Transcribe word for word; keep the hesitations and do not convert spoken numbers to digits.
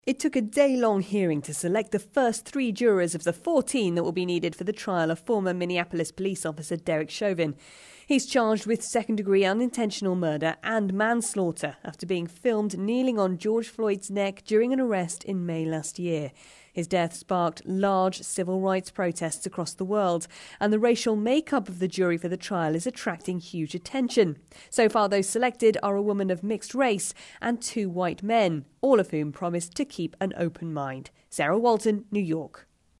It took a day-long hearing to select the first three jurors of the fourteen that will be needed for the trial of former Minneapolis police officer Derek Chauvin. He's charged with second-degree unintentional murder and manslaughter after being filmed kneeling on George Floyd's neck during an arrest in May last year. His death sparked large civil rights protests across the world, and the racial makeup of the jury for the trial is attracting huge attention. So far, those selected are a woman of mixed race and two white men, all of whom promised to keep an open mind. Sarah Walton, New York.